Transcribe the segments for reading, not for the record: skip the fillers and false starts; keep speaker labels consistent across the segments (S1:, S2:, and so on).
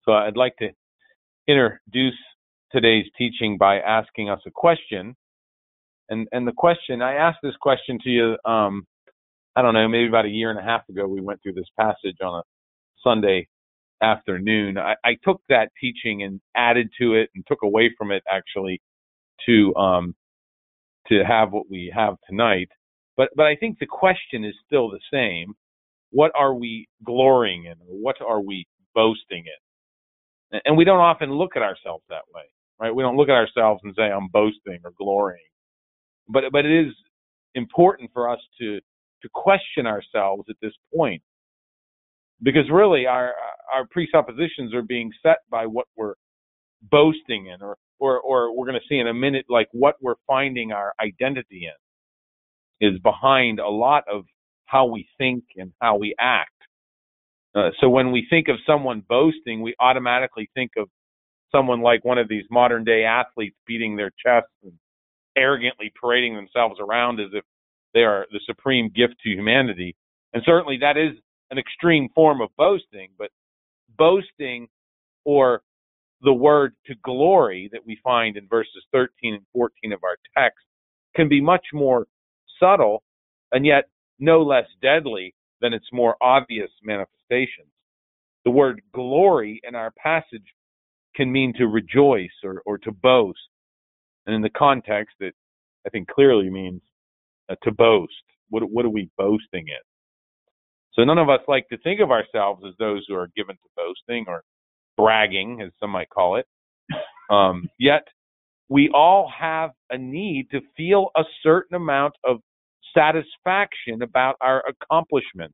S1: So I'd like to introduce today's teaching by asking us a question. And the question, I asked this question to you, I don't know, maybe about a year and a half ago. We went through this passage on a Sunday afternoon. I took that teaching and added to it and took away from it actually to have what we have tonight. But I think the question is still the same. What are we glorying in, or what are we boasting in? And we don't often look at ourselves that way, right? We don't look at ourselves and say, I'm boasting or glorying. But it is important for us to question ourselves at this point, because really our presuppositions are being set by what we're boasting in, or we're going to see in a minute, like what we're finding our identity in is behind a lot of how we think and how we act. So when we think of someone boasting, we automatically think of someone like one of these modern day athletes beating their chests and arrogantly parading themselves around as if they are the supreme gift to humanity. And certainly that is an extreme form of boasting, but boasting, or the word to glory that we find in verses 13 and 14 of our text, can be much more subtle and yet no less deadly than its more obvious manifestations. The word glory in our passage can mean to rejoice or to boast. And in the context, it, I think, clearly means to boast. What are we boasting in? So none of us like to think of ourselves as those who are given to boasting or bragging, as some might call it. Yet we all have a need to feel a certain amount of satisfaction about our accomplishments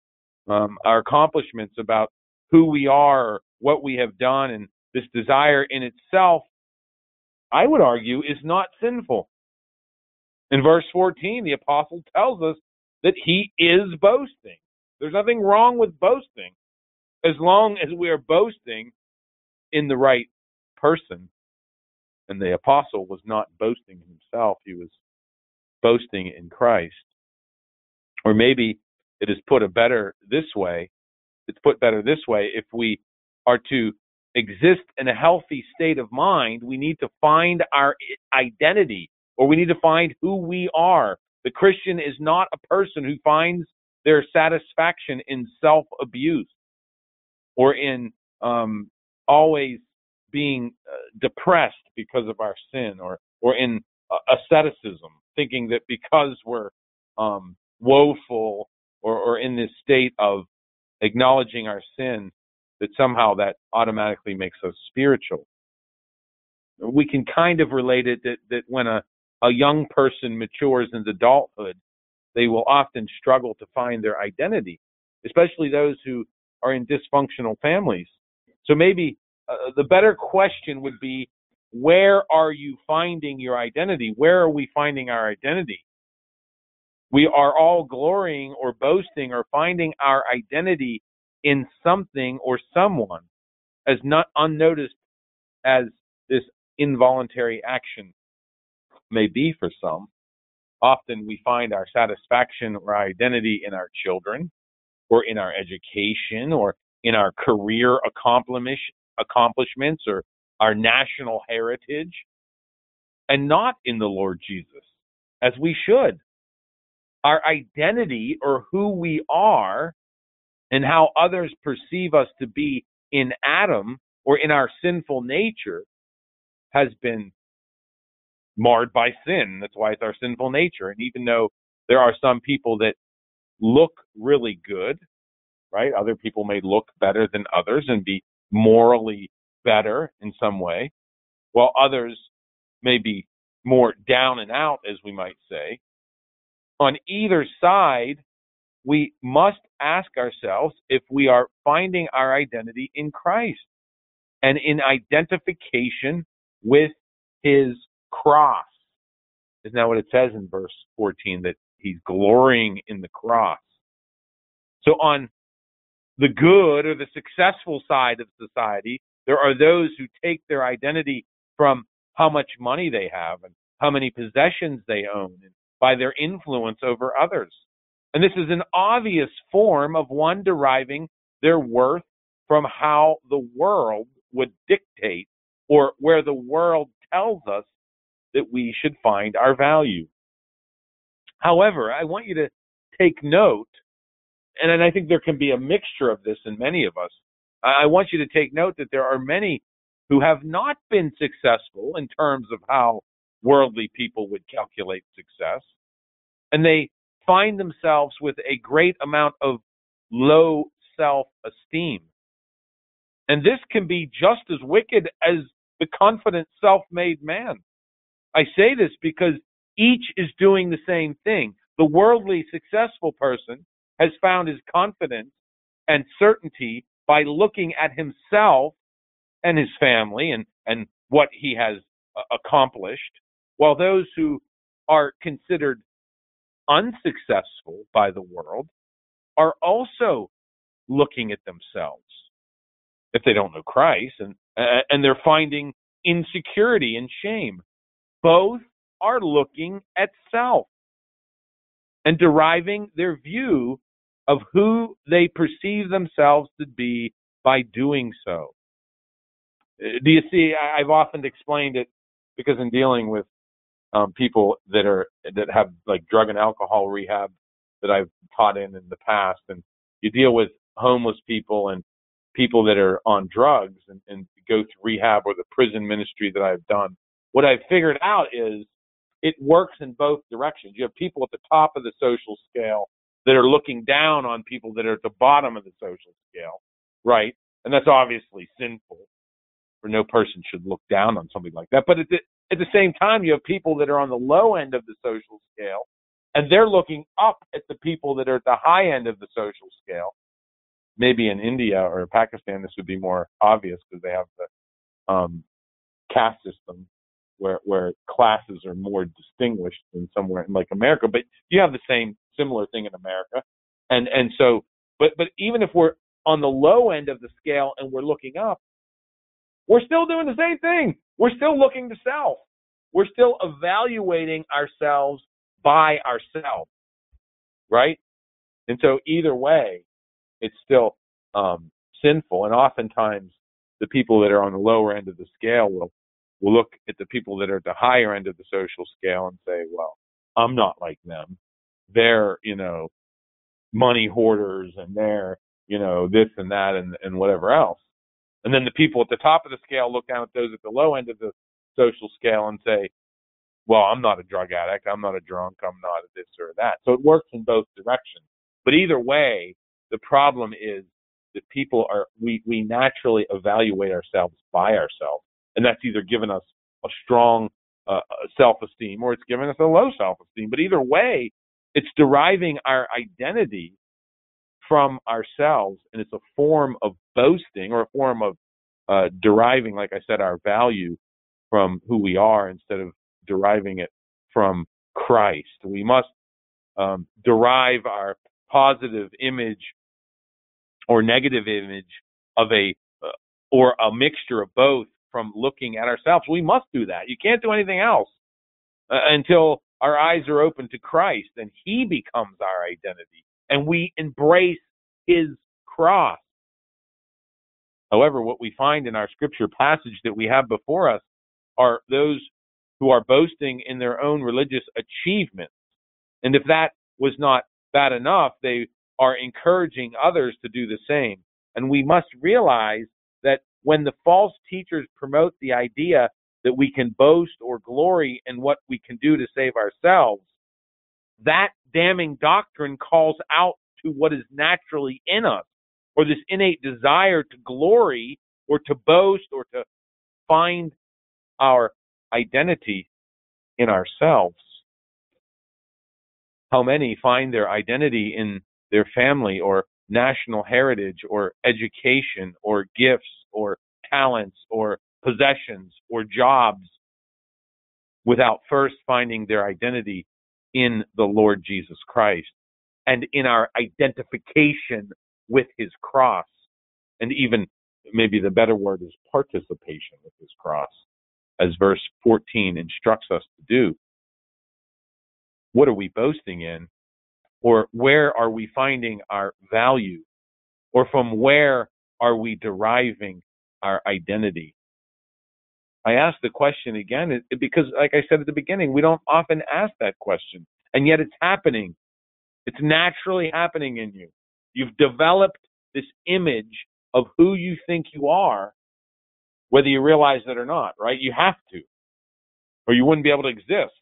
S1: about who we are, or what we have done. And this desire in itself, I would argue, is not sinful. In verse 14, the apostle tells us that he is boasting. There's nothing wrong with boasting as long as we are boasting in the right person. And the apostle was not boasting in himself. He was boasting in Christ. Or maybe it is put better this way. It's put better this way. If we are to exist in a healthy state of mind, we need to find our identity, or we need to find who we are. The Christian is not a person who finds their satisfaction in self-abuse or in always being depressed because of our sin, or in asceticism, thinking that because we're woeful or in this state of acknowledging our sin, that somehow that automatically makes us spiritual. We can kind of relate it that when a young person matures into adulthood, they will often struggle to find their identity, especially those who are in dysfunctional families. So maybe the better question would be, where are you finding your identity? Where are we finding our identity? We are all glorying or boasting or finding our identity in something or someone, as not unnoticed as this involuntary action may be for some. Often we find our satisfaction or our identity in our children, or in our education, or in our career accomplishments, or our national heritage, and not in the Lord Jesus, as we should. Our identity, or who we are, and how others perceive us to be in Adam, or in our sinful nature, has been marred by sin. That's why it's our sinful nature. And even though there are some people that look really good, right? Other people may look better than others and be morally better in some way, while others may be more down and out, as we might say. On either side, we must ask ourselves if we are finding our identity in Christ and in identification with his cross. Isn't that what it says in verse 14, that he's glorying in the cross? So on the good or the successful side of society, there are those who take their identity from how much money they have and how many possessions they own, and by their influence over others. And this is an obvious form of one deriving their worth from how the world would dictate or where the world tells us that we should find our value. However, I want you to take note, and I think there can be a mixture of this in many of us. I want you to take note that there are many who have not been successful in terms of how worldly people would calculate success, and they find themselves with a great amount of low self-esteem. And this can be just as wicked as the confident self-made man. I say this because each is doing the same thing. The worldly successful person has found his confidence and certainty by looking at himself and his family and what he has accomplished, while those who are considered unsuccessful by the world are also looking at themselves, if they don't know Christ, and they're finding insecurity and shame. Both are looking at self and deriving their view of who they perceive themselves to be by doing so. Do you see? I've often explained it because in dealing with people that have like drug and alcohol rehab that I've taught in the past, and you deal with homeless people and people that are on drugs and go through rehab or the prison ministry that I've done. What I've figured out is it works in both directions. You have people at the top of the social scale that are looking down on people that are at the bottom of the social scale, right? And that's obviously sinful, for no person should look down on somebody like that. But at the same time, you have people that are on the low end of the social scale, and they're looking up at the people that are at the high end of the social scale. Maybe in India or Pakistan, this would be more obvious because they have the caste system where classes are more distinguished than somewhere like America. But you have the similar thing in America. And so, but even if we're on the low end of the scale and we're looking up, we're still doing the same thing. We're still looking to self. We're still evaluating ourselves by ourselves, right? And so either way, it's still sinful. And oftentimes the people that are on the lower end of the scale will look at the people that are at the higher end of the social scale and say, well, I'm not like them. They're, money hoarders and they're, this and that and whatever else. And then the people at the top of the scale look down at those at the low end of the social scale and say, well, I'm not a drug addict. I'm not a drunk. I'm not a this or that. So it works in both directions. But either way, the problem is that we naturally evaluate ourselves by ourselves. And that's either given us a strong self-esteem or it's given us a low self-esteem. But either way, it's deriving our identity from ourselves, and it's a form of boasting or a form of deriving, like I said, our value from who we are instead of deriving it from Christ. We must derive our positive image or negative image of or a mixture of both from looking at ourselves. We must do that. You can't do anything else until our eyes are open to Christ and He becomes our identity and we embrace His cross. However, what we find in our scripture passage that we have before us are those who are boasting in their own religious achievements. And if that was not bad enough, they are encouraging others to do the same. And we must realize that when the false teachers promote the idea that we can boast or glory in what we can do to save ourselves, that damning doctrine calls out to what is naturally in us, or this innate desire to glory or to boast or to find our identity in ourselves. How many find their identity in their family or national heritage or education or gifts or talents or possessions or jobs without first finding their identity in the Lord Jesus Christ and in our identification with His cross, and even maybe the better word is participation with His cross, as verse 14 instructs us to do. What are we boasting in? Or where are we finding our value? Or from where are we deriving our identity? I ask the question again because, like I said at the beginning, we don't often ask that question, and yet it's happening. It's naturally happening in you. You've developed this image of who you think you are, whether you realize it or not, right? You have to, or you wouldn't be able to exist,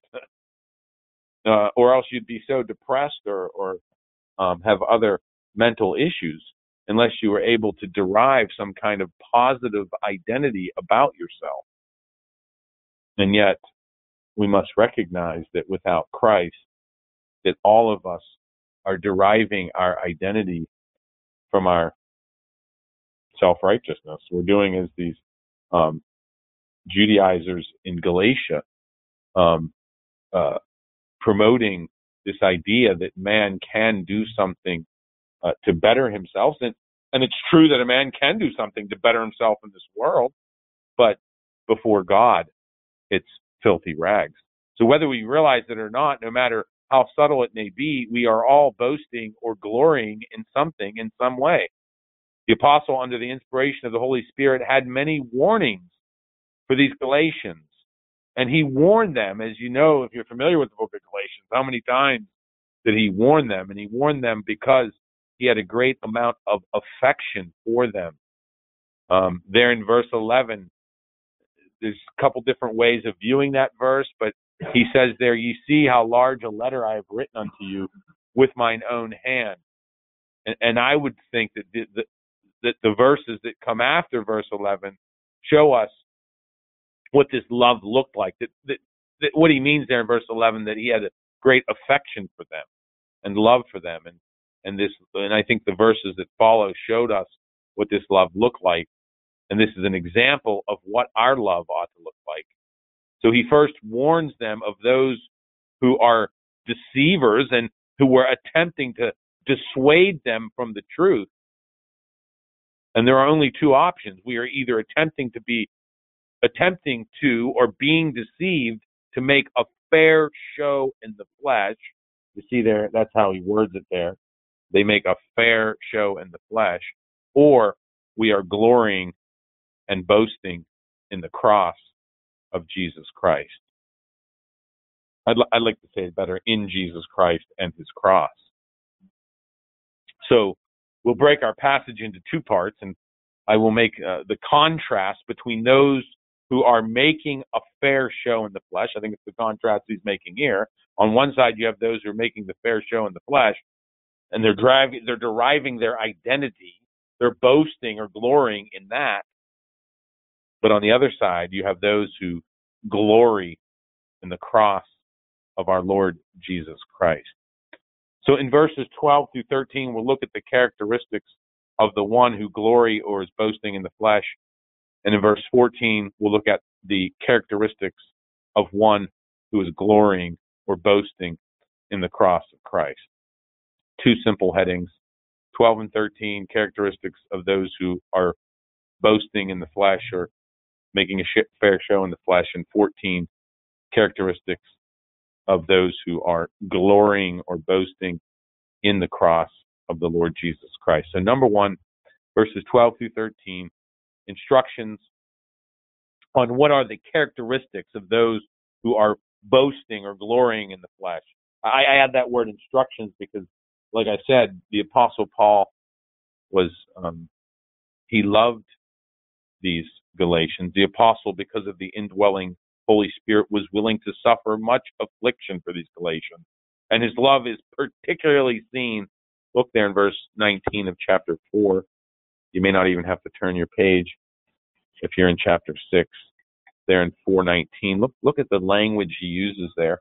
S1: or else you'd be so depressed or have other mental issues unless you were able to derive some kind of positive identity about yourself. And yet, we must recognize that without Christ, that all of us are deriving our identity from our self-righteousness. We're doing as these Judaizers in Galatia, promoting this idea that man can do something to better himself. And it's true that a man can do something to better himself in this world, but before God, it's filthy rags. So whether we realize it or not, no matter how subtle it may be, we are all boasting or glorying in something in some way. The apostle, under the inspiration of the Holy Spirit, had many warnings for these Galatians. And he warned them, as you know, if you're familiar with the book of Galatians, how many times did he warn them? And he warned them because he had a great amount of affection for them. There in verse 11, there's a couple different ways of viewing that verse, but he says there, "You see how large a letter I have written unto you with mine own hand." And I would think that the verses that come after verse 11 show us what this love looked like. That what he means there in verse 11, that he had a great affection for them and love for them, and I think the verses that follow showed us what this love looked like. And this is an example of what our love ought to look like. So he first warns them of those who are deceivers and who were attempting to dissuade them from the truth. And there are only two options. We are either attempting to or being deceived to make a fair show in the flesh. You see there, that's how he words it there. They make a fair show in the flesh. Or we are glorying and boasting in the cross of Jesus Christ. I'd like to say it better, in Jesus Christ and his cross. So we'll break our passage into two parts, and I will make the contrast between those who are making a fair show in the flesh. I think it's the contrast he's making here. On one side, you have those who are making the fair show in the flesh, and they're deriving their identity. They're boasting or glorying in that. But on the other side, you have those who glory in the cross of our Lord Jesus Christ. So in verses 12 through 13, we'll look at the characteristics of the one who glory or is boasting in the flesh. And in verse 14, we'll look at the characteristics of one who is glorying or boasting in the cross of Christ. Two simple headings, 12 and 13, characteristics of those who are boasting in the flesh or making a fair show in the flesh, and 14, characteristics of those who are glorying or boasting in the cross of the Lord Jesus Christ. So number one, verses 12 through 13, instructions on what are the characteristics of those who are boasting or glorying in the flesh. I add that word instructions because, like I said, the Apostle Paul was, he loved these Galatians. The apostle, because of the indwelling Holy Spirit, was willing to suffer much affliction for these Galatians. And his love is particularly seen, look there in verse 19 of chapter 4. You may not even have to turn your page if you're in chapter 6. There in 4:19. Look at the language he uses there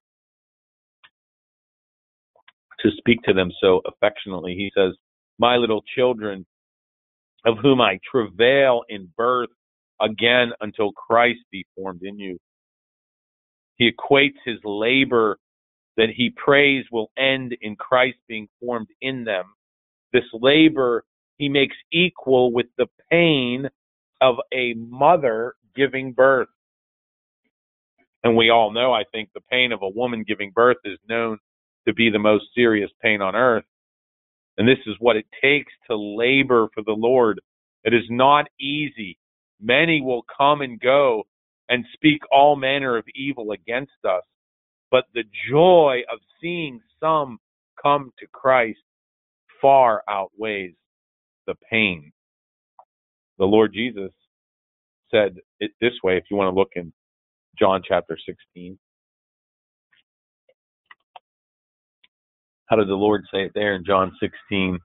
S1: to speak to them so affectionately. He says, "My little children, of whom I travail in birth again until Christ be formed in you." He equates his labor that he prays will end in Christ being formed in them. This labor he makes equal with the pain of a mother giving birth. And we all know, I think, the pain of a woman giving birth is known to be the most serious pain on earth. And this is what it takes to labor for the Lord. It is not easy. Many will come and go and speak all manner of evil against us, but the joy of seeing some come to Christ far outweighs the pain. The Lord Jesus said it this way, if you want to look in John chapter 16. How did the Lord say it there in John 16,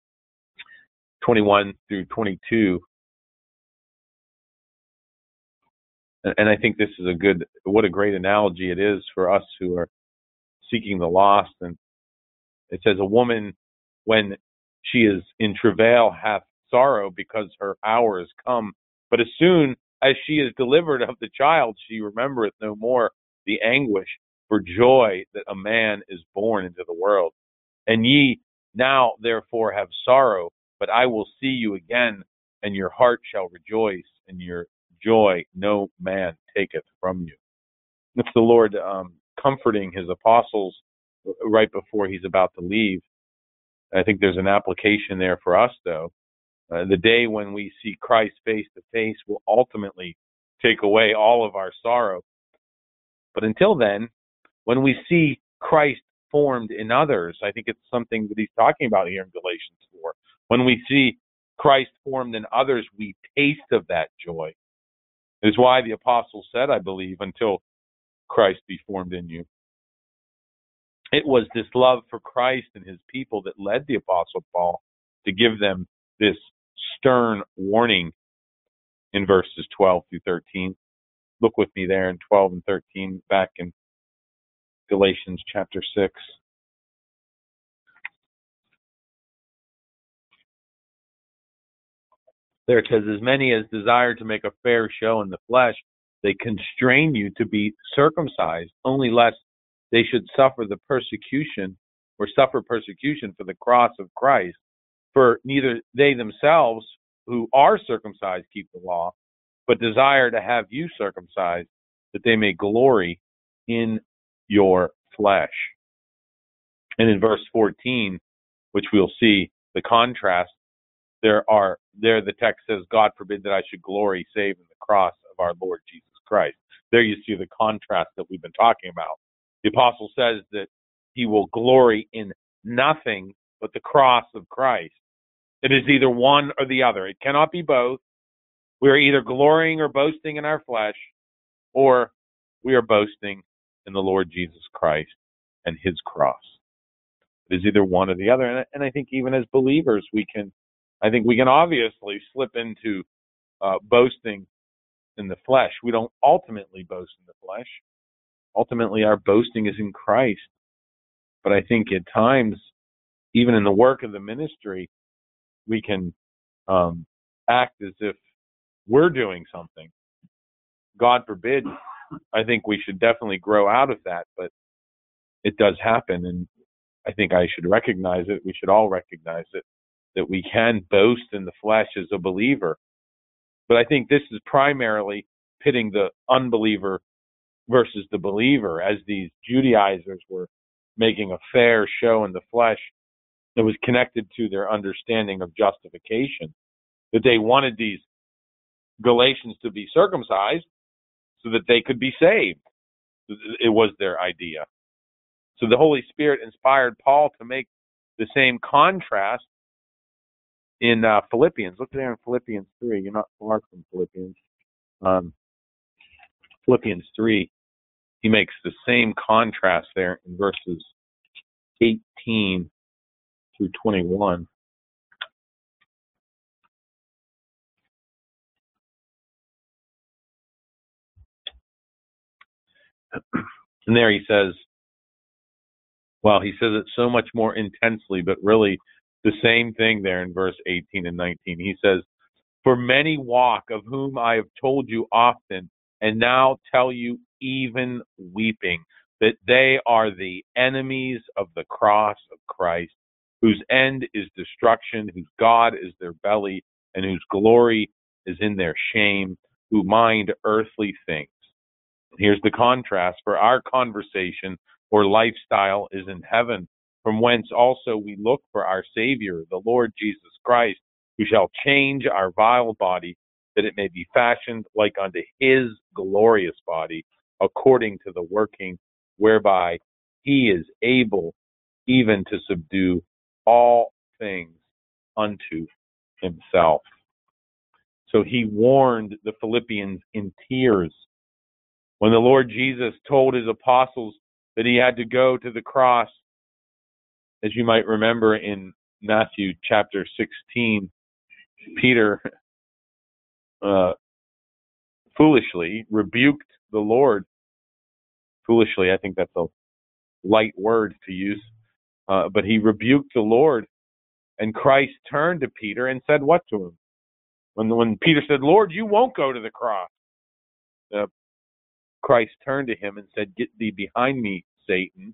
S1: 21 through 22? And I think this is what a great analogy it is for us who are seeking the lost. And it says, a woman, when she is in travail, hath sorrow because her hour is come. But as soon as she is delivered of the child, she remembereth no more the anguish for joy that a man is born into the world. And ye now therefore have sorrow, but I will see you again, and your heart shall rejoice, and your joy no man taketh from you. It's the Lord comforting his apostles right before he's about to leave. I think there's an application there for us, though. The day when we see Christ face to face will ultimately take away all of our sorrow. But until then, when we see Christ formed in others, I think it's something that he's talking about here in Galatians 4. When we see Christ formed in others, we taste of that joy. It is why the apostle said, I believe, until Christ be formed in you. It was this love for Christ and his people that led the apostle Paul to give them this stern warning in verses 12 through 13. Look with me there in 12 and 13, back in Galatians chapter 6. There it says, as many as desire to make a fair show in the flesh, they constrain you to be circumcised, only lest they should suffer persecution for the cross of Christ. For neither they themselves who are circumcised keep the law, but desire to have you circumcised, that they may glory in your flesh. And in verse 14, which we'll see the contrast, there the text says, God forbid that I should glory save in the cross of our Lord Jesus Christ. There you see the contrast that we've been talking about. The apostle says that he will glory in nothing but the cross of Christ. It is either one or the other. It cannot be both. We are either glorying or boasting in our flesh, or we are boasting in the Lord Jesus Christ and his cross. It is either one or the other. And I think even as believers, we can obviously slip into boasting in the flesh. We don't ultimately boast in the flesh. Ultimately, our boasting is in Christ. But I think at times, even in the work of the ministry, we can act as if we're doing something. God forbid. I think we should definitely grow out of that, but it does happen, and I think I should recognize it. We should all recognize it, that we can boast in the flesh as a believer. But I think this is primarily pitting the unbeliever versus the believer, as these Judaizers were making a fair show in the flesh. It was connected to their understanding of justification, that they wanted these Galatians to be circumcised so that they could be saved. It was their idea. So the Holy Spirit inspired Paul to make the same contrast in Philippians. Look there in Philippians 3. You're not far from Philippians. Philippians 3, he makes the same contrast there in verses 18 through 21. And there he says it so much more intensely, but really the same thing there in verse 18 and 19. He says, for many walk, of whom I have told you often, and now tell you even weeping, that they are the enemies of the cross of Christ, whose end is destruction, whose God is their belly, and whose glory is in their shame, who mind earthly things. Here's the contrast. For our conversation or lifestyle is in heaven, from whence also we look for our Savior, the Lord Jesus Christ, who shall change our vile body, that it may be fashioned like unto his glorious body, according to the working whereby he is able even to subdue all things unto himself. So he warned the Philippians in tears when the Lord Jesus told his apostles that he had to go to the cross. As you might remember in Matthew chapter 16, Peter foolishly rebuked the Lord. Foolishly, I think that's a light word to use, but he rebuked the Lord, and Christ turned to Peter and said what to him? When Peter said, Lord, you won't go to the cross, Christ turned to him and said, get thee behind me, Satan.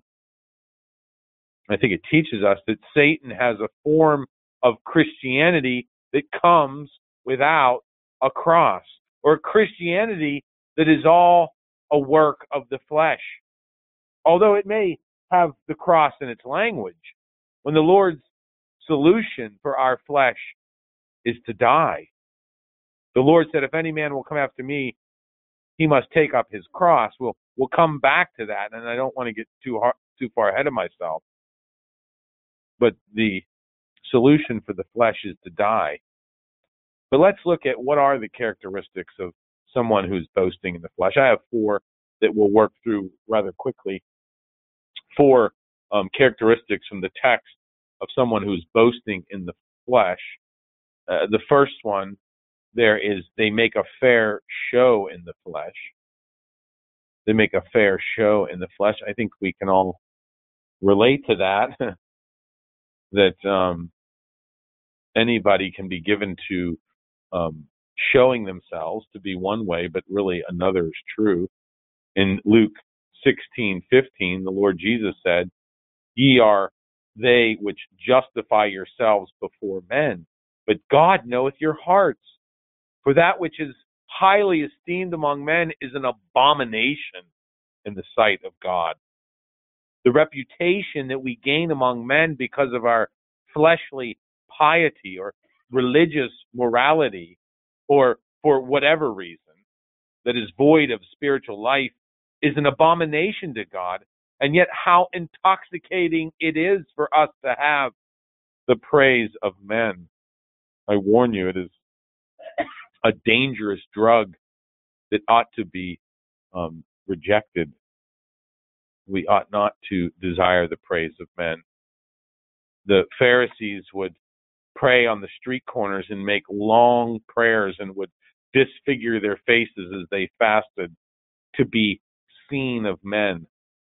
S1: I think it teaches us that Satan has a form of Christianity that comes without a cross, or Christianity that is all a work of the flesh. Although it may have the cross in its language, when the Lord's solution for our flesh is to die. The Lord said, if any man will come after me, he must take up his cross. We'll come back to that, and I don't want to get too far ahead of myself. But the solution for the flesh is to die. But let's look at what are the characteristics of someone who's boasting in the flesh. I have 4 that we'll work through rather quickly. 4 characteristics from the text of someone who's boasting in the flesh. The first one there is they make a fair show in the flesh. They make a fair show in the flesh. I think we can all relate to that. That anybody can be given to showing themselves to be one way, but really another is true. In Luke 16:15, the Lord Jesus said, ye are they which justify yourselves before men, but God knoweth your hearts. For that which is highly esteemed among men is an abomination in the sight of God. The reputation that we gain among men because of our fleshly piety or religious morality, or for whatever reason that is void of spiritual life, is an abomination to God. And yet how intoxicating it is for us to have the praise of men. I warn you, it is a dangerous drug that ought to be rejected. We ought not to desire the praise of men. The Pharisees would pray on the street corners and make long prayers and would disfigure their faces as they fasted to be seen of men.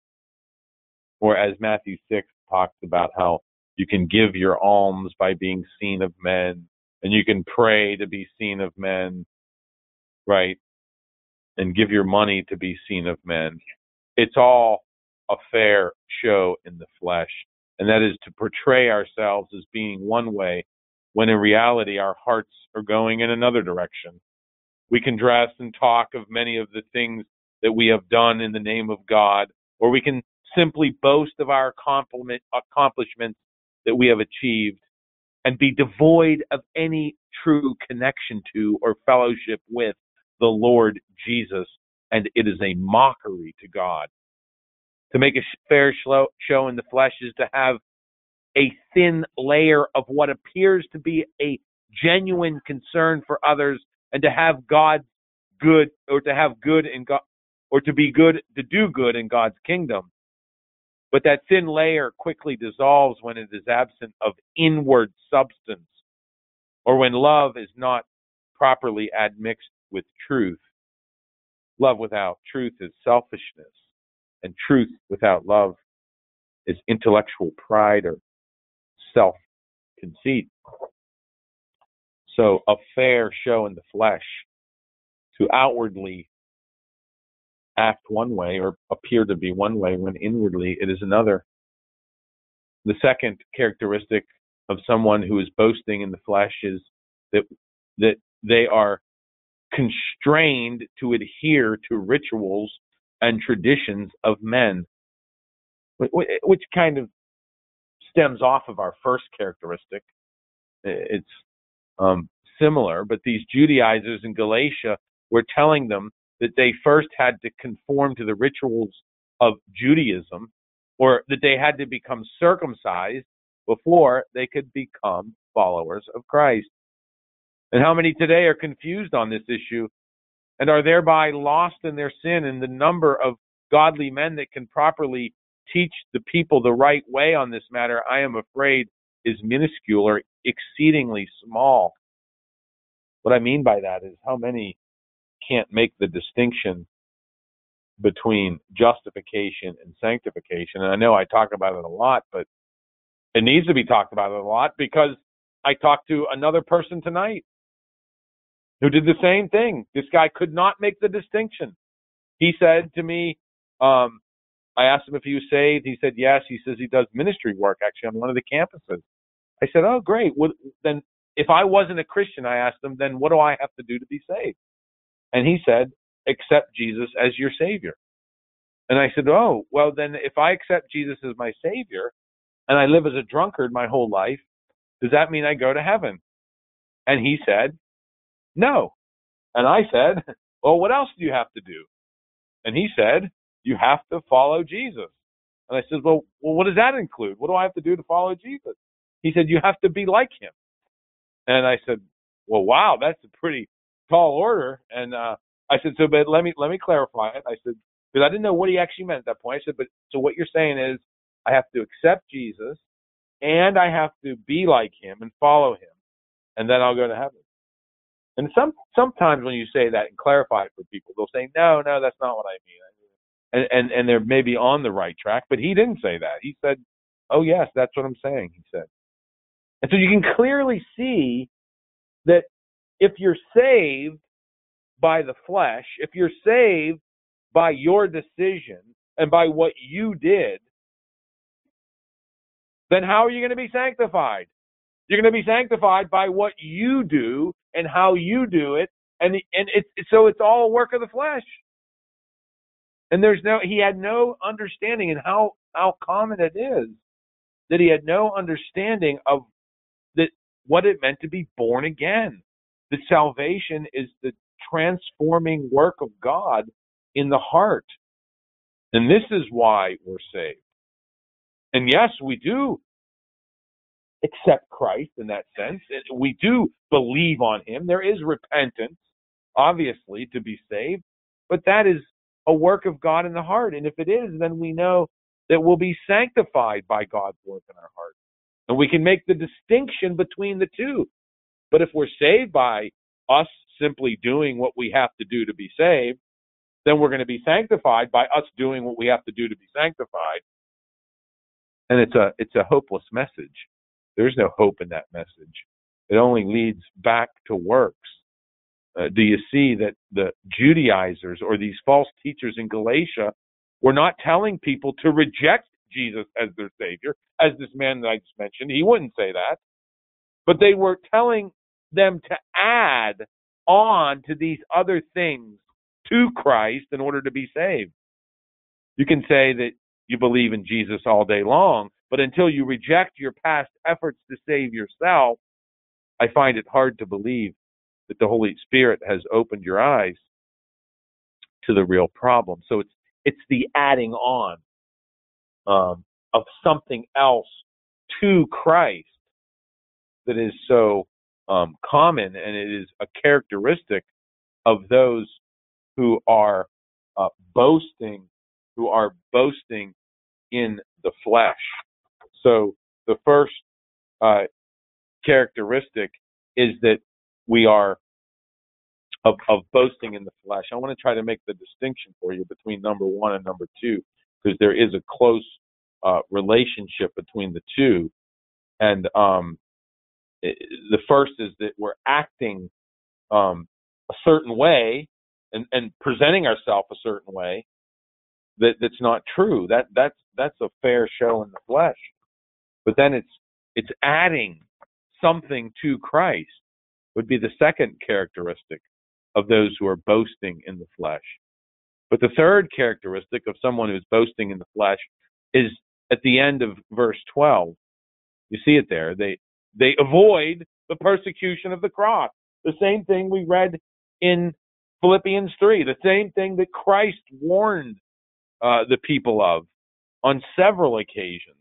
S1: Or as Matthew 6 talks about how you can give your alms by being seen of men, and you can pray to be seen of men, right? And give your money to be seen of men. It's all a fair show in the flesh. And that is to portray ourselves as being one way, when in reality our hearts are going in another direction. We can dress and talk of many of the things that we have done in the name of God, or we can simply boast of our accomplishments that we have achieved, and be devoid of any true connection to or fellowship with the Lord Jesus. And it is a mockery to God. To make a fair show in the flesh is to have a thin layer of what appears to be a genuine concern for others, and to have God good, or to have good in God, or to be good, to do good in God's kingdom. But that thin layer quickly dissolves when it is absent of inward substance, or when love is not properly admixed with truth. Love without truth is selfishness, and truth without love is intellectual pride or self-conceit. So a fair show in the flesh, to outwardly act one way or appear to be one way when inwardly it is another. The second characteristic of someone who is boasting in the flesh is that they are constrained to adhere to rituals and traditions of men, which kind of stems off of our first characteristic. It's similar, but these Judaizers in Galatia were telling them that they first had to conform to the rituals of Judaism, or that they had to become circumcised before they could become followers of Christ. And how many today are confused on this issue and are thereby lost in their sin? And the number of godly men that can properly teach the people the right way on this matter, I am afraid, is minuscule or exceedingly small. What I mean by that is how many can't make the distinction between justification and sanctification. And I know I talk about it a lot, but it needs to be talked about a lot because I talked to another person tonight who did the same thing. This guy could not make the distinction. He said to me, I asked him if he was saved. He said yes. He says he does ministry work actually on one of the campuses. I said, oh, great. Well, then if I wasn't a Christian, I asked him, then what do I have to do to be saved? And he said, accept Jesus as your Savior. And I said, oh, well, then if I accept Jesus as my Savior and I live as a drunkard my whole life, does that mean I go to heaven? And he said, no. And I said, well, what else do you have to do? And he said, you have to follow Jesus. And I said, well, what does that include? What do I have to do to follow Jesus? He said, you have to be like him. And I said, well, wow, that's a pretty tall order. And I said, so, but let me clarify it. I said, because I didn't know what he actually meant at that point. I said, but so what you're saying is I have to accept Jesus and I have to be like him and follow him, and then I'll go to heaven. And sometimes when you say that and clarify it for people, they'll say, no, that's not what I mean. And they're maybe on the right track, but he didn't say that. He said, oh, yes, that's what I'm saying, he said. And so you can clearly see that if you're saved by the flesh, if you're saved by your decision and by what you did, then how are you going to be sanctified? You're going to be sanctified by what you do and how you do it, and so it's all a work of the flesh. And he had no understanding, and how common it is that he had no understanding of what it meant to be born again. That salvation is the transforming work of God in the heart. And this is why we're saved. And yes, we do accept Christ in that sense. We do believe on him. There is repentance, obviously, to be saved. But that is a work of God in the heart. And if it is, then we know that we'll be sanctified by God's work in our heart. And we can make the distinction between the two. But if we're saved by us simply doing what we have to do to be saved, then we're going to be sanctified by us doing what we have to do to be sanctified. And it's a hopeless message. There's no hope in that message. It only leads back to works. Do you see that the Judaizers or these false teachers in Galatia were not telling people to reject Jesus as their Savior, as this man that I just mentioned? He wouldn't say that. But they were telling them to add on to these other things to Christ in order to be saved. You can say that you believe in Jesus all day long, but until you reject your past efforts to save yourself, I find it hard to believe that the Holy Spirit has opened your eyes to the real problem. So it's the adding on of something else to Christ that is so common, and it is a characteristic of those who are boasting in the flesh. So the first characteristic is that we are of boasting in the flesh. I want to try to make the distinction for you between number one and number two, because there is a close relationship between the two. And the first is that we're acting a certain way and presenting ourselves a certain way that's not true. That's a fair show in the flesh. But then it's adding something to Christ would be the second characteristic of those who are boasting in the flesh. But the third characteristic of someone who's boasting in the flesh is at the end of verse 12. You see it there. They avoid, the persecution of the cross. The same thing we read in Philippians 3, the same thing that Christ warned the people of on several occasions.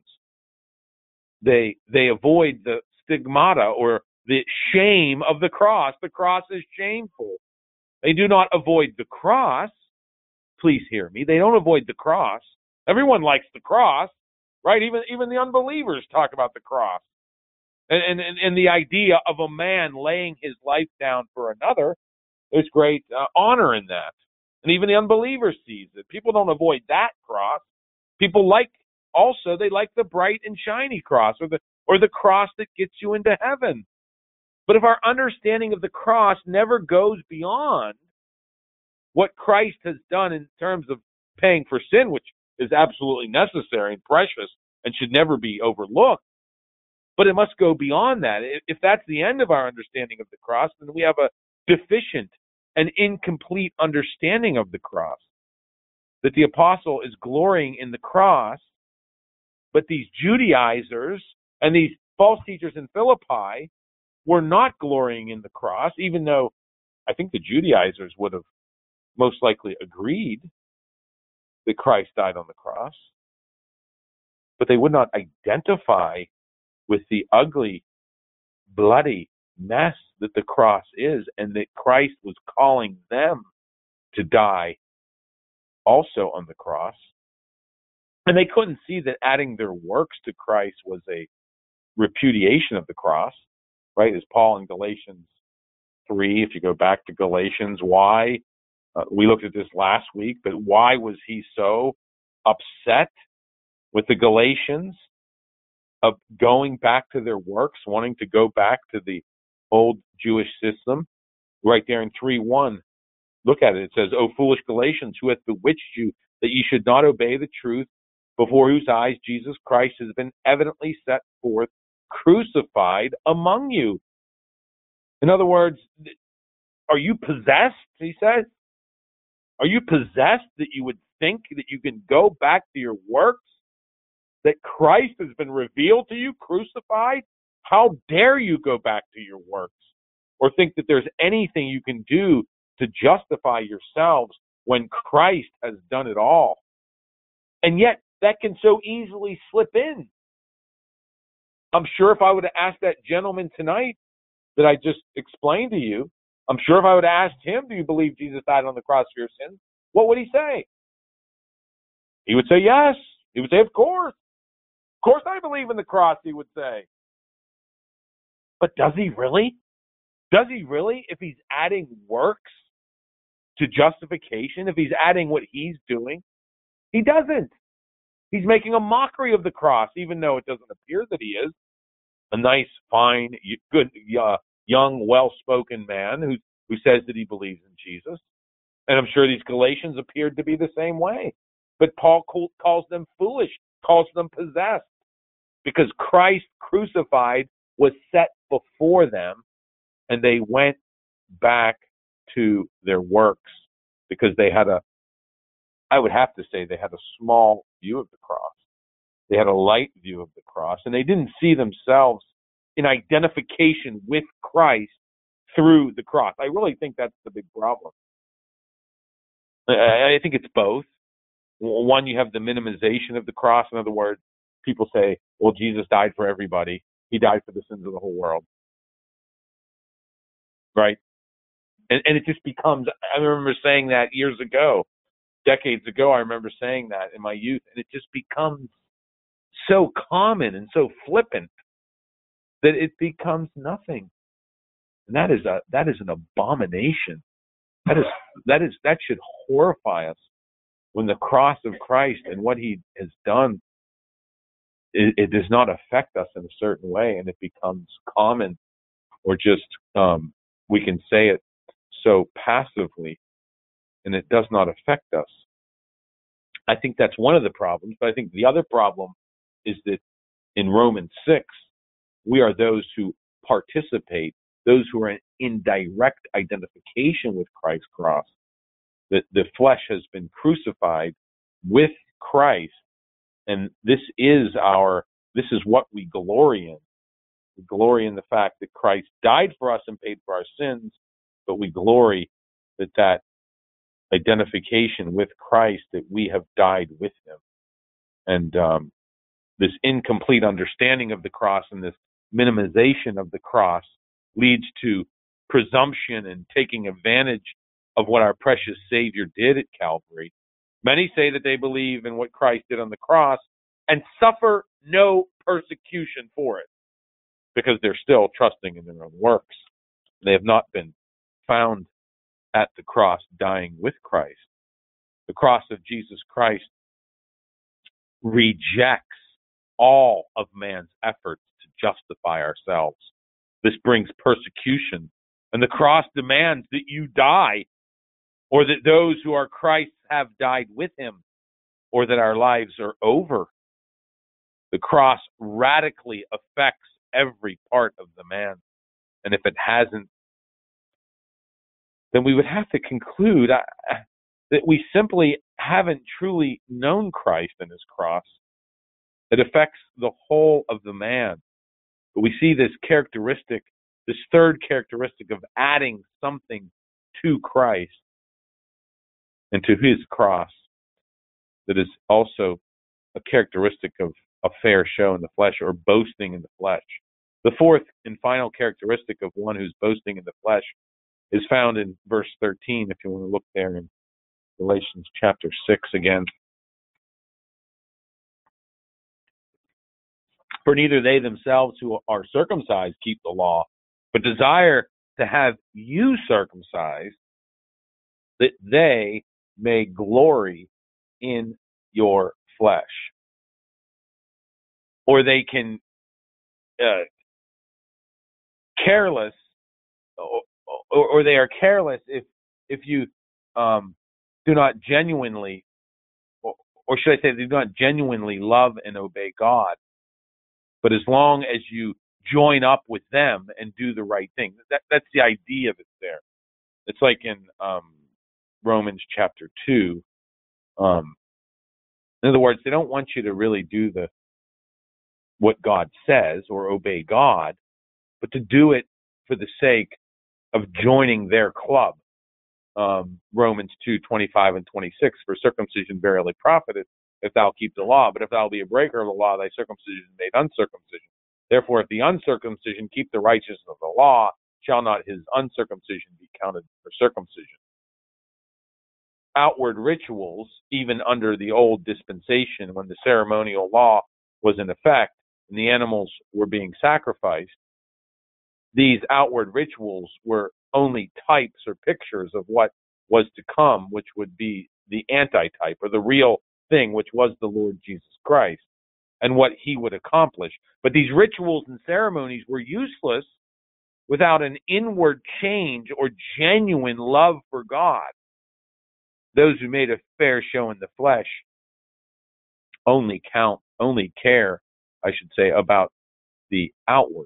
S1: They avoid the stigmata or the shame of the cross. The cross is shameful. They do not avoid the cross. Please hear me. They don't avoid the cross. Everyone likes the cross, right? Even the unbelievers talk about the cross. And the idea of a man laying his life down for another, there's great honor in that. And even the unbeliever sees it. People don't avoid that cross. People like the bright and shiny cross or the cross that gets you into heaven. But if our understanding of the cross never goes beyond what Christ has done in terms of paying for sin, which is absolutely necessary and precious and should never be overlooked, but it must go beyond that. If that's the end of our understanding of the cross, then we have a deficient and incomplete understanding of the cross. That the apostle is glorying in the cross, but these Judaizers and these false teachers in Philippi were not glorying in the cross, even though I think the Judaizers would have most likely agreed that Christ died on the cross. But they would not identify with the ugly, bloody mess that the cross is, and that Christ was calling them to die also on the cross. And they couldn't see that adding their works to Christ was a repudiation of the cross, right? As Paul in Galatians 3, if you go back to Galatians, why? We looked at this last week, but why was he so upset with the Galatians of going back to their works, wanting to go back to the old Jewish system? Right there in 3:1, look at it. It says, "O foolish Galatians, who hath bewitched you that ye should not obey the truth, before whose eyes Jesus Christ has been evidently set forth, crucified among you." In other words, are you possessed, he says? Are you possessed that you would think that you can go back to your works? That Christ has been revealed to you, crucified? How dare you go back to your works? Or think that there's anything you can do to justify yourselves when Christ has done it all? And yet, that can so easily slip in. I'm sure if I would have asked that gentleman tonight that I just explained to you, I'm sure if I would have asked him, do you believe Jesus died on the cross for your sins? What would he say? He would say yes. He would say, of course. Of course I believe in the cross, he would say. But does he really? Does he really? If he's adding works to justification, if he's adding what he's doing, he doesn't. He's making a mockery of the cross, even though it doesn't appear that he is. A nice, fine, good, young, well-spoken man who says that he believes in Jesus. And I'm sure these Galatians appeared to be the same way. But Paul calls them foolish, calls them possessed, because Christ crucified was set before them, and they went back to their works because they had I would have to say they had a small view of the cross. They had a light view of the cross, and they didn't see themselves in identification with Christ through the cross. I really think that's the big problem. I think it's both. One, you have the minimization of the cross. In other words, people say, well, Jesus died for everybody. He died for the sins of the whole world. Right? And it just becomes, I remember saying that years ago, decades ago, I remember saying that in my youth, and it just becomes so common and so flippant that it becomes nothing. And that is an abomination. That should horrify us when the cross of Christ and what he has done, it does not affect us in a certain way, and it becomes common, or just we can say it so passively, and it does not affect us. I think that's one of the problems, but I think the other problem is that in Romans 6, we are those who participate, those who are in direct identification with Christ's cross. That the flesh has been crucified with Christ, and this is what we glory in. We glory in the fact that Christ died for us and paid for our sins, but we glory that identification with Christ, that we have died with him. And this incomplete understanding of the cross and this minimization of the cross leads to presumption and taking advantage of what our precious Savior did at Calvary. Many say that they believe in what Christ did on the cross and suffer no persecution for it because they're still trusting in their own works. They have not been found at the cross dying with Christ. The cross of Jesus Christ rejects all of man's efforts to justify ourselves. This brings persecution, and the cross demands that you die, or that those who are Christ's have died with him, or that our lives are over. The cross radically affects every part of the man, and if it hasn't, then we would have to conclude that we simply haven't truly known Christ and his cross. It affects the whole of the man. But we see this characteristic, this third characteristic of adding something to Christ and to his cross, that is also a characteristic of a fair show in the flesh, or boasting in the flesh. The fourth and final characteristic of one who's boasting in the flesh is found in verse 13, if you want to look there in Galatians chapter 6 again. For neither they themselves who are circumcised keep the law, but desire to have you circumcised, that they may glory in your flesh. Or they can careless, or they are careless if you do not genuinely, or should I say, they do not genuinely love and obey God. But as long as you join up with them and do the right thing, that's the idea that's there. It's like in Romans chapter 2. In other words, they don't want you to really do what God says or obey God, but to do it for the sake of joining their club. Romans 2:25 and 26, for circumcision verily profiteth, if thou keep the law, but if thou be a breaker of the law, thy circumcision is made uncircumcision. Therefore, if the uncircumcision keep the righteousness of the law, shall not his uncircumcision be counted for circumcision? Outward rituals, even under the old dispensation, when the ceremonial law was in effect and the animals were being sacrificed, these outward rituals were only types or pictures of what was to come, which would be the antitype, or the real thing, which was the Lord Jesus Christ and what he would accomplish. But these rituals and ceremonies were useless without an inward change or genuine love for God. Those who made a fair show in the flesh only care, about the outward.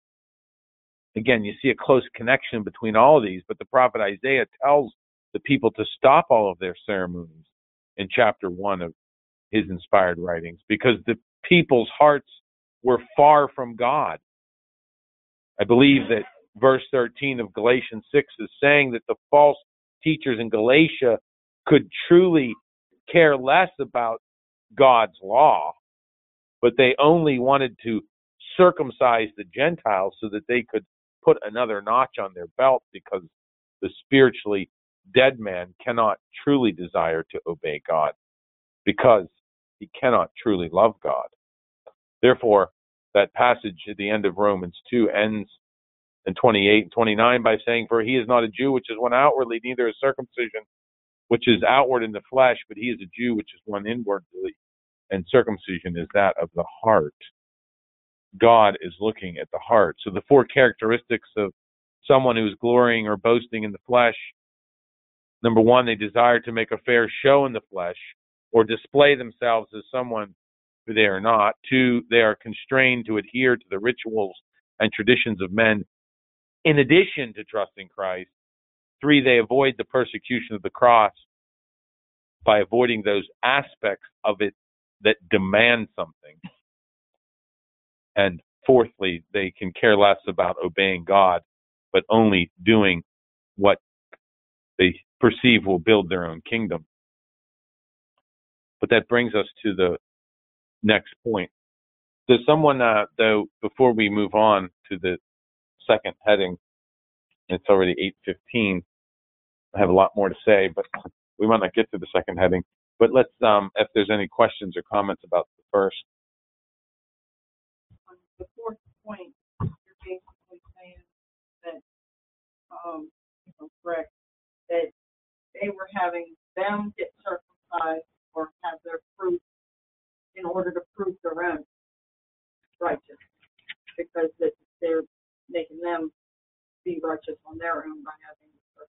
S1: Again, you see a close connection between all of these, but the prophet Isaiah tells the people to stop all of their ceremonies in chapter 1 of his inspired writings, because the people's hearts were far from God. I believe that verse 13 of Galatians 6 is saying that the false teachers in Galatia could truly care less about God's law, but they only wanted to circumcise the Gentiles so that they could put another notch on their belt, because the spiritually dead man cannot truly desire to obey God, because he cannot truly love God. Therefore, that passage at the end of Romans 2 ends in 28 and 29 by saying, for he is not a Jew, which is one outwardly, neither is circumcision, which is outward in the flesh, but he is a Jew, which is one inwardly, and circumcision is that of the heart. God is looking at the heart. So the four characteristics of someone who is glorying or boasting in the flesh: number one, they desire to make a fair show in the flesh or display themselves as someone who they are not. Two, they are constrained to adhere to the rituals and traditions of men in addition to trusting Christ. Three, they avoid the persecution of the cross by avoiding those aspects of it that demand something. And fourthly, they can care less about obeying God, but only doing what they perceive will build their own kingdom. But that brings us to the next point. Does someone, though, before we move on to the second heading, it's already 8:15. I have a lot more to say, but we might not get to the second heading. But let's, if there's any questions or comments about the first.
S2: The fourth point, you're basically saying that, if I'm correct, that they were having them get circumcised or have their fruit in order to prove their own righteous, because they're making them be righteous on their own by having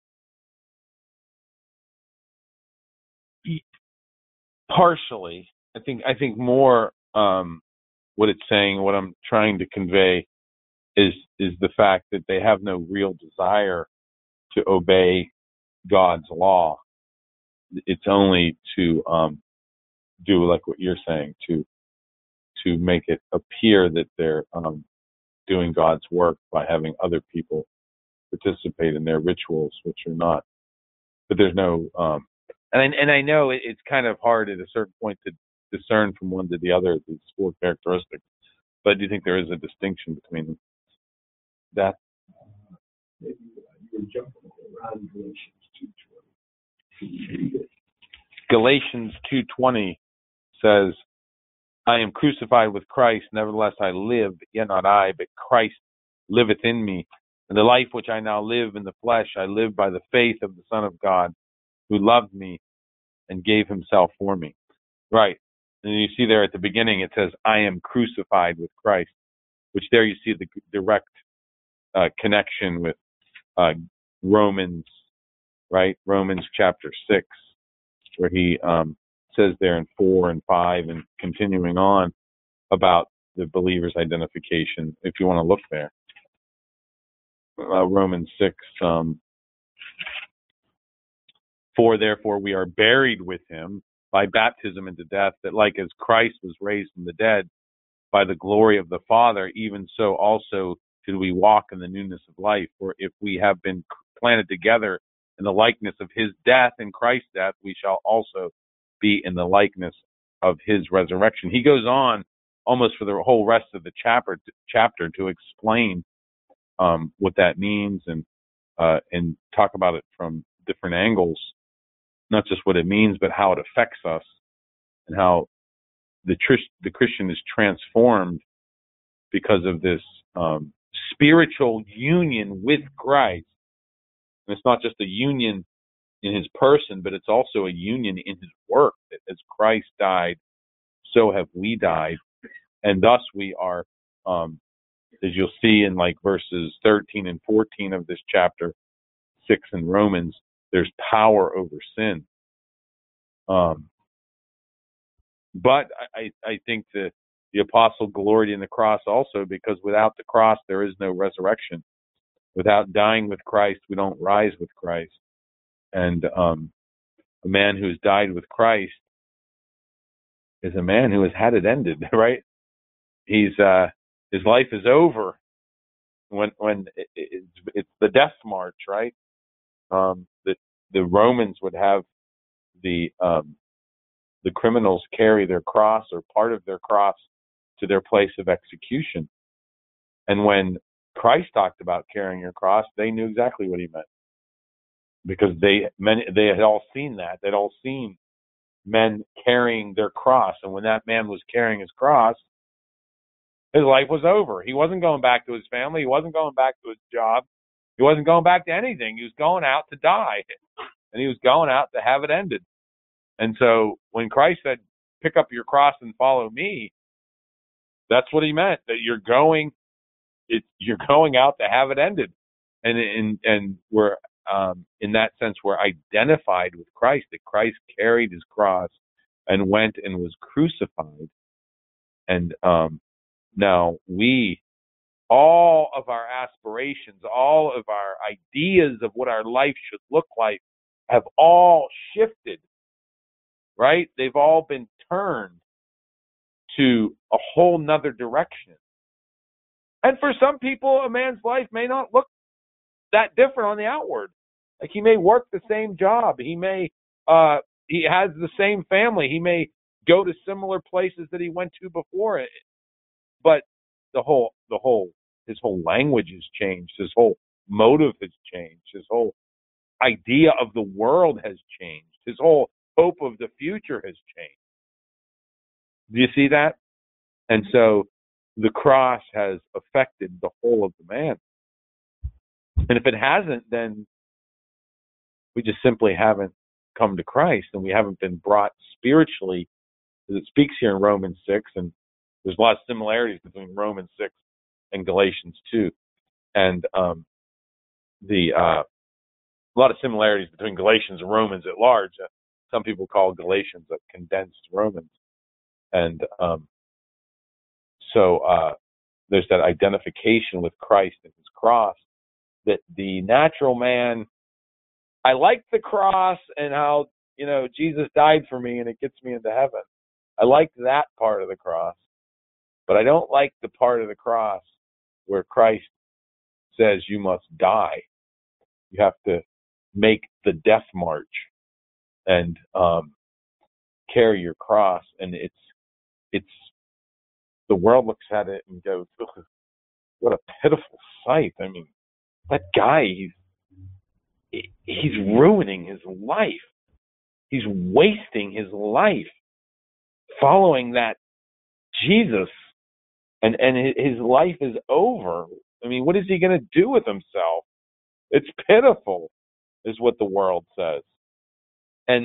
S2: the
S1: Partially, I think more what it's saying, what I'm trying to convey, is the fact that they have no real desire to obey God's law. It's only to do like what you're saying, to make it appear that they're doing God's work by having other people participate in their rituals, which are not. But there's no, and I know it's kind of hard at a certain point to discern from one to the other these four characteristics. But I do think there is a distinction between them. That
S3: maybe you were jumping around Galatians 2:20.
S1: Galatians 2:20 says, I am crucified with Christ, nevertheless I live, yet not I, but Christ liveth in me. And the life which I now live in the flesh, I live by the faith of the Son of God, who loved me and gave himself for me. Right. And you see there at the beginning, it says, I am crucified with Christ, which there you see the direct connection with Romans, right? Romans chapter 6, where he says there in 4 and 5 and continuing on about the believer's identification, if you want to look there. Romans 6, for therefore we are buried with him by baptism into death, that like as Christ was raised from the dead by the glory of the Father, even so also should we walk in the newness of life. For if we have been planted together in the likeness of his death and Christ's death, we shall also be in the likeness of his resurrection. He goes on almost for the whole rest of the chapter to explain what that means and talk about it from different angles, not just what it means, but how it affects us and how the Christian is transformed because of this spiritual union with Christ. And it's not just a union in his person, but it's also a union in his work, that as Christ died, so have we died. And thus we are, as you'll see in like verses 13 and 14 of this chapter 6 in Romans, there's power over sin. But I think the apostle gloried in the cross also, because without the cross there is no resurrection. Without dying with Christ, we don't rise with Christ. And a man who's died with Christ is a man who has had it ended, right? He's his life is over when it's the death march, right? The Romans would have the criminals carry their cross or part of their cross to their place of execution. And when Christ talked about carrying your cross, they knew exactly what he meant, because they had all seen that. They'd all seen men carrying their cross. And when that man was carrying his cross, his life was over. He wasn't going back to his family. He wasn't going back to his job. He wasn't going back to anything. He was going out to die. And he was going out to have it ended. And so when Christ said, pick up your cross and follow me, that's what he meant, that you're going out to have it ended. And we're, in that sense, we're identified with Christ, that Christ carried his cross and went and was crucified. And now all of our aspirations, all of our ideas of what our life should look like have all shifted, right? They've all been turned to a whole nother direction. And for some people, a man's life may not look that different on the outward. Like he may work the same job. He may he has the same family. He may go to similar places that he went to before it. But his whole language has changed. His whole motive has changed. His whole idea of the world has changed. His whole hope of the future has changed. Do you see that? And so the cross has affected the whole of the man. And if it hasn't, then we just simply haven't come to Christ, and we haven't been brought spiritually. It speaks here in Romans 6, and there's a lot of similarities between Romans 6 and Galatians 2. And a lot of similarities between Galatians and Romans at large. Some people call Galatians a condensed Romans. And so there's that identification with Christ and his cross, that the natural man, I like the cross and how, Jesus died for me and it gets me into heaven. I like that part of the cross, but I don't like the part of the cross where Christ says you must die. You have to make the death march and carry your cross. And it's the world looks at it and goes, what a pitiful sight. I mean, that guy, he's ruining his life. He's wasting his life following that Jesus, and his life is over. I mean, what is he going to do with himself? It's pitiful, is what the world says. And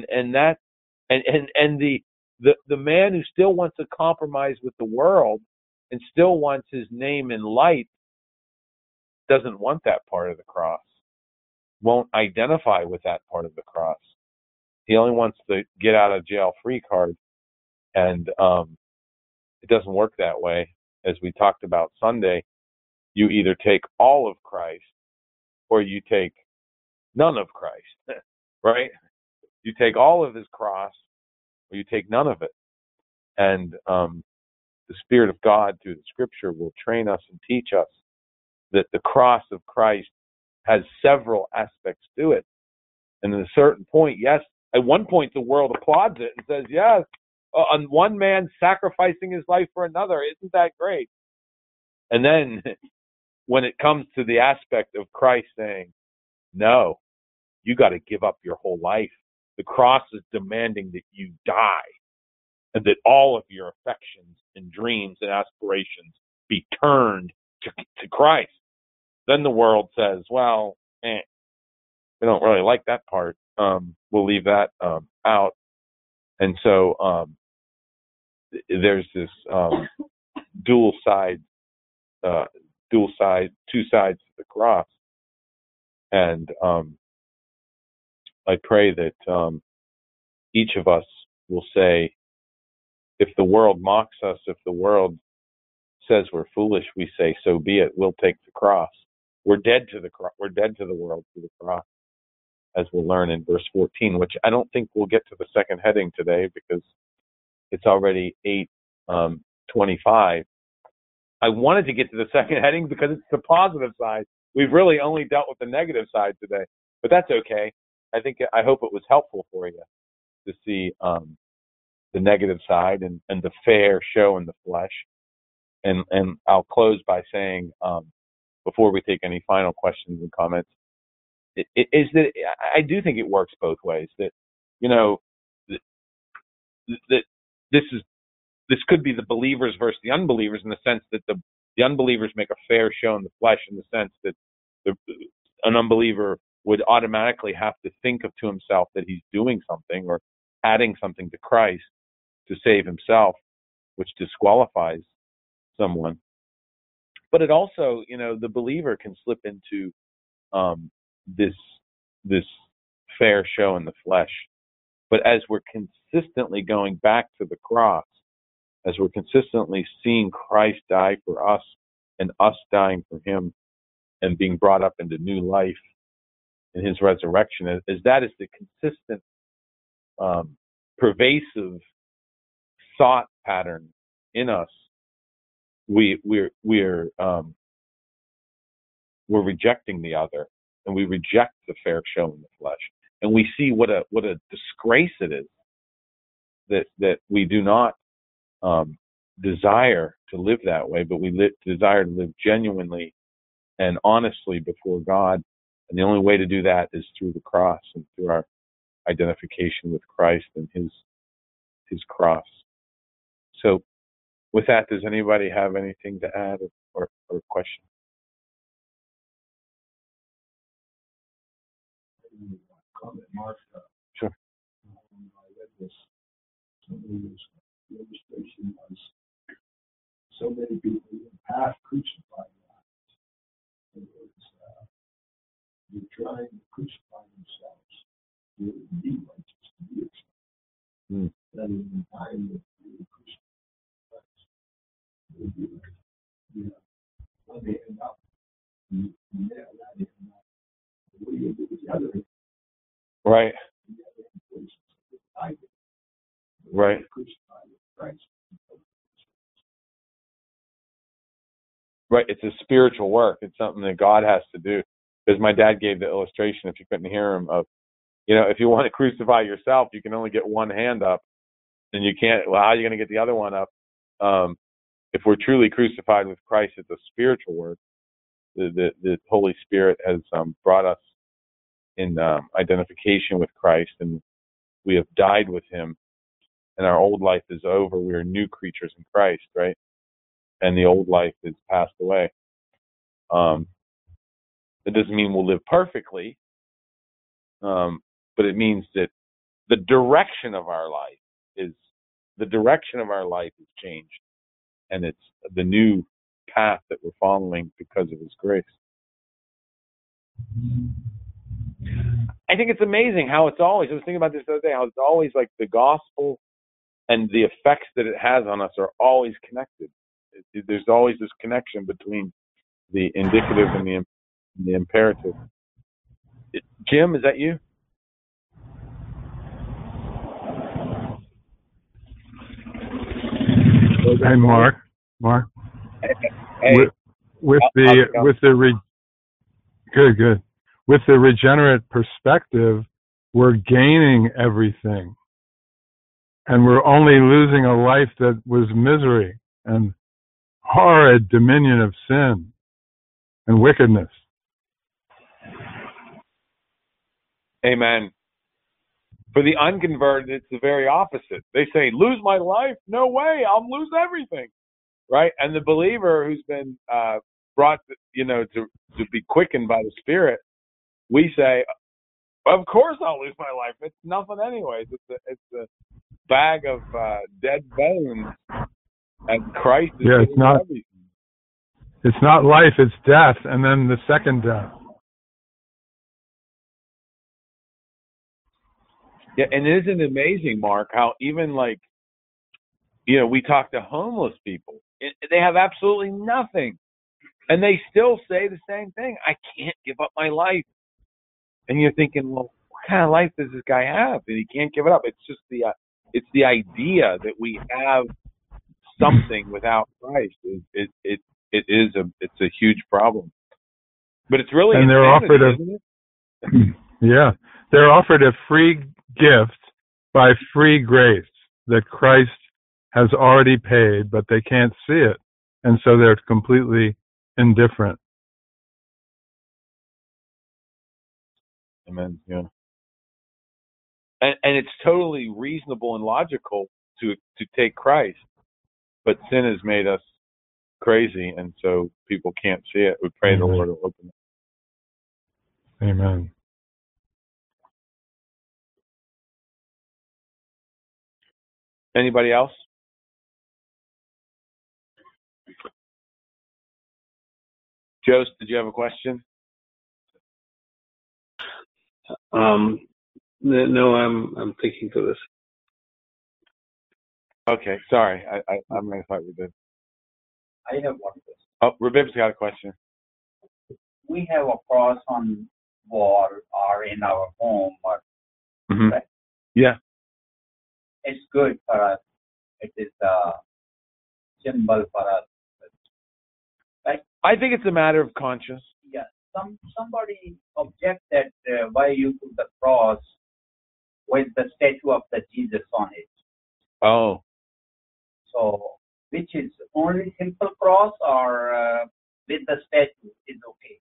S1: the man who still wants to compromise with the world and still wants his name in light doesn't want that part of the cross, won't identify with that part of the cross. He only wants the get out of jail free card. And it doesn't work that way. As we talked about Sunday, you either take all of Christ or you take none of Christ, right? You take all of his cross or you take none of it. And the Spirit of God through the Scripture will train us and teach us that the cross of Christ has several aspects to it. And at a certain point, yes, at one point the world applauds it and says, yes, on one man sacrificing his life for another, isn't that great? And then when it comes to the aspect of Christ saying, no, you got to give up your whole life. The cross is demanding that you die and that all of your affections and dreams and aspirations be turned to Christ. Then the world says, well, we don't really like that part. We'll leave that out. And so there's this two sides to the cross. And I pray that each of us will say, if the world mocks us, if the world says we're foolish, we say, so be it. We'll take the cross. We're dead to the cross. We're dead to the world through the cross, as we'll learn in verse 14, which I don't think we'll get to the second heading today because it's already 8:25. I wanted to get to the second heading because it's the positive side. We've really only dealt with the negative side today, but that's okay. I hope it was helpful for you to see the negative side and the fair show in the flesh. And I'll close by saying, before we take any final questions and comments, is that I do think it works both ways. That that this could be the believers versus the unbelievers, in the sense that the unbelievers make a fair show in the flesh, in the sense that an unbeliever would automatically have to think to himself that he's doing something or adding something to Christ to save himself, which disqualifies someone. But it also, the believer can slip into this fair show in the flesh. But as we're consistently going back to the cross, as we're consistently seeing Christ die for us and us dying for him and being brought up into new life in his resurrection, as that is the consistent, pervasive thought pattern in us, we're we're rejecting the other, and we reject the fair show in the flesh, and we see what a disgrace it is that we do not desire to live that way, but we desire to live genuinely and honestly before God. And the only way to do that is through the cross and through our identification with Christ and his cross. So with that, does anybody have anything to add or question?
S3: Comment, Mark.
S1: Sure.
S3: I read this. The illustration was so many people in the past crucified God. In other words, they're trying to crucify themselves to be righteous, to be accepted. That is the time that we crucify Christ. It would be like, when they end up, you nail that end up. What do you do with the other end?
S1: Right.
S3: The other end, please, I did.
S1: Right.
S3: Crucified with Christ.
S1: Right. It's a spiritual work. It's something that God has to do. Because my dad gave the illustration, if you couldn't hear him, of, if you want to crucify yourself, you can only get one hand up, and you can't. Well, how are you going to get the other one up? If we're truly crucified with Christ, it's a spiritual work. The Holy Spirit has brought us in identification with Christ, and we have died with Him, and our old life is over. We are new creatures in Christ, right? And the old life is passed away. It doesn't mean we'll live perfectly, but it means that the direction of our life is changed, and it's the new path that we're following because of His grace. I think it's amazing how it's always, I was thinking about this the other day, how it's always like the gospel and the effects that it has on us are always connected. There's always this connection between the indicative and the imperative. Jim, is that you?
S4: Hey, Mark.
S1: Hey.
S4: With the regenerate perspective, we're gaining everything, and we're only losing a life that was misery and horrid dominion of sin and wickedness.
S1: Amen. For the unconverted, it's the very opposite. They say, lose my life? No way, I'll lose everything. Right? And the believer who's been brought, to be quickened by the Spirit, we say, of course I'll lose my life. It's nothing anyways. It's a bag of dead bones. And Christ is everything.
S4: It's not life, it's death, and then the second death.
S1: Yeah, and isn't it amazing, Mark, how even we talk to homeless people. They have absolutely nothing. And they still say the same thing. I can't give up my life. And you're thinking, well, what kind of life does this guy have that he can't give it up? It's just the idea that we have something without Christ. It's a huge problem. But it's really
S4: and
S1: insanity, isn't it?
S4: Yeah. They're offered a free gift by free grace that Christ has already paid, but they can't see it. And so they're completely indifferent.
S1: Amen. Yeah. And it's totally reasonable and logical to take Christ, but sin has made us crazy, and so people can't see it. We pray the Lord will open it.
S4: Amen.
S1: Anybody else? Jose, did you have a question?
S5: No, I'm thinking through this.
S1: Okay, sorry. I'm going to thought we did.
S6: I have one question.
S1: Oh, Rabib's got a question.
S6: We have a cross on wall or in our home, right?
S1: Yeah.
S6: It's good for us. It is a symbol for us. Right?
S1: I think it's a matter of conscience.
S6: Yeah. somebody object that why you put the cross with the statue of the Jesus on it.
S1: Oh,
S6: So, which is only simple cross or with the statue is okay?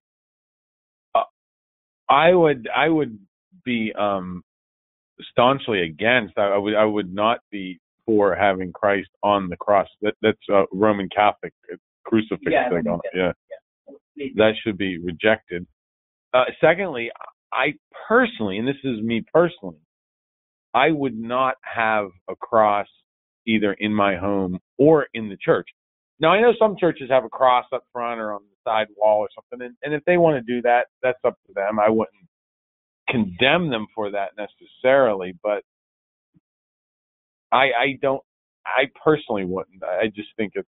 S1: I would be staunchly against. I would not be for having Christ on the cross. That's Roman Catholic crucifix thing on it. Yeah.
S6: Please.
S1: That should be rejected. Secondly, I personally, and this is me personally, I would not have a cross either in my home or in the church. Now, I know some churches have a cross up front or on the side wall or something, and if they want to do that, that's up to them. I wouldn't condemn them for that necessarily, but I personally wouldn't. I just think it's,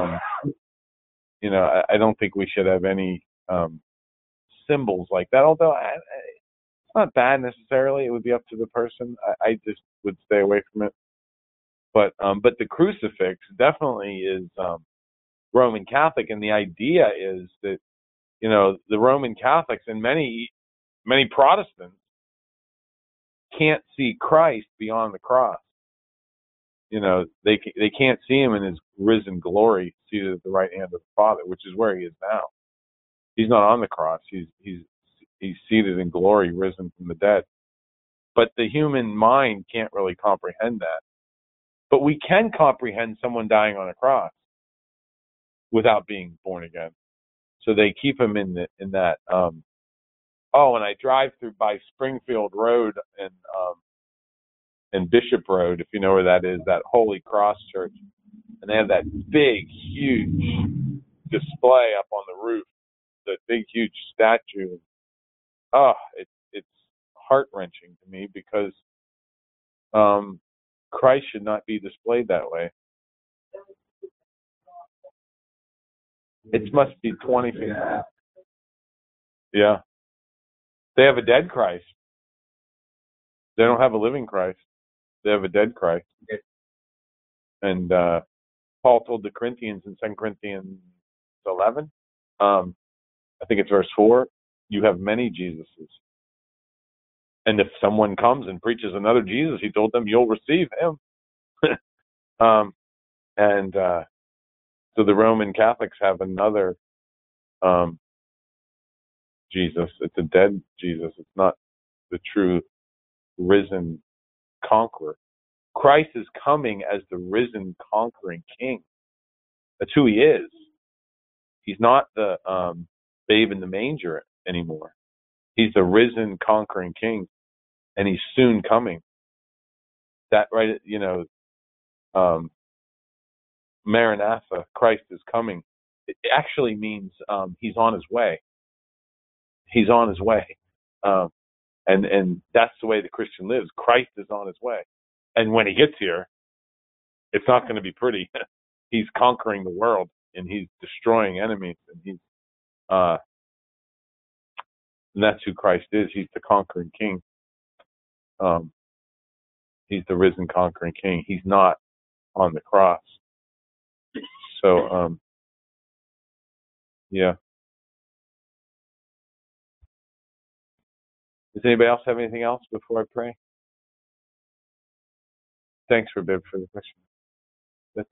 S1: I don't think we should have any symbols like that, although it's not bad necessarily. It would be up to the person. I just would stay away from it. But the crucifix definitely is Roman Catholic, and the idea is that the Roman Catholics and many Protestants can't see Christ beyond the cross. They can't see him in his risen glory, seated at the right hand of the Father, which is where he is now. He's not on the cross. He's seated in glory, risen from the dead. But the human mind can't really comprehend that. But we can comprehend someone dying on a cross without being born again. So they keep him in that. And I drive through by Springfield Road and Bishop Road, if you know where that is, that Holy Cross Church, and they have that big, huge display up on the roof, that big, huge statue. It's heart-wrenching to me because Christ should not be displayed that way. It must be 20 feet. Yeah. They have a dead Christ. They don't have a living Christ. They have a dead Christ. And Paul told the Corinthians in 2 Corinthians 11, I think it's verse 4, you have many Jesuses. And if someone comes and preaches another Jesus, he told them, you'll receive him. So the Roman Catholics have another Jesus. It's a dead Jesus. It's not the true risen conqueror. Christ is coming as the risen conquering king. That's who he is. He's not the babe in the manger anymore. He's the risen conquering king, and he's soon coming. That right, Maranatha, Christ is coming. It actually means he's on his way. He's on his way. And that's the way the Christian lives. Christ is on his way. And when he gets here, it's not going to be pretty. He's conquering the world, and he's destroying enemies, and and that's who Christ is. He's the conquering king. He's the risen conquering king. He's not on the cross. So, yeah. Does anybody else have anything else before I pray? Thanks, Rabib, for the question. That's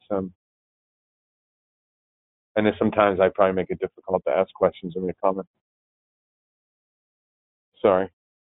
S1: and then sometimes I probably make it difficult to ask questions in the comments. Sorry.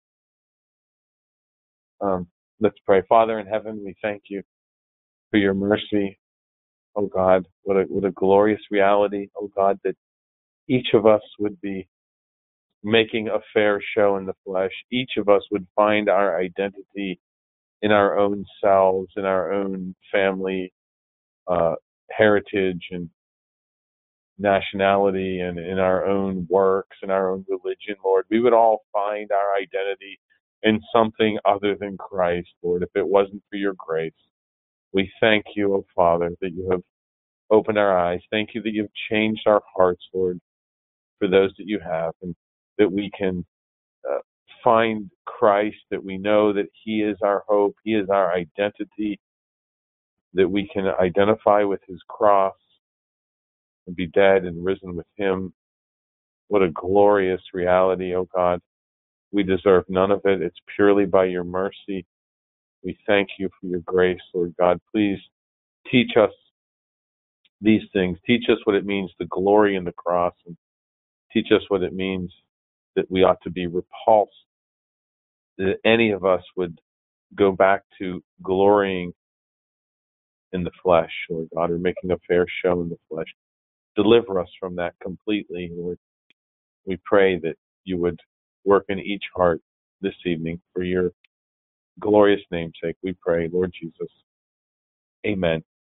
S1: Let's pray. Father in heaven, we thank you for your mercy. Oh God, what a glorious reality. Oh God, that each of us would be making a fair show in the flesh. Each of us would find our identity in our own selves, in our own family, heritage and nationality, and in our own works and our own religion, Lord. We would all find our identity in something other than Christ, Lord, if it wasn't for your grace. We thank you, oh Father, that you have opened our eyes. Thank you that you've changed our hearts, Lord, for those that you have, and that we can find Christ, that we know that he is our hope, he is our identity, that we can identify with his cross and be dead and risen with him, What a glorious reality, oh God. We deserve none of it. It's purely by your mercy. We thank you for your grace, Lord God. Please teach us these things. Teach us what it means to glory in the cross, and teach us what it means that we ought to be repulsed, that any of us would go back to glorying in the flesh, Lord God, or making a fair show in the flesh. Deliver us from that completely, Lord. We pray that you would work in each heart this evening for your glorious name's sake. We pray, Lord Jesus. Amen.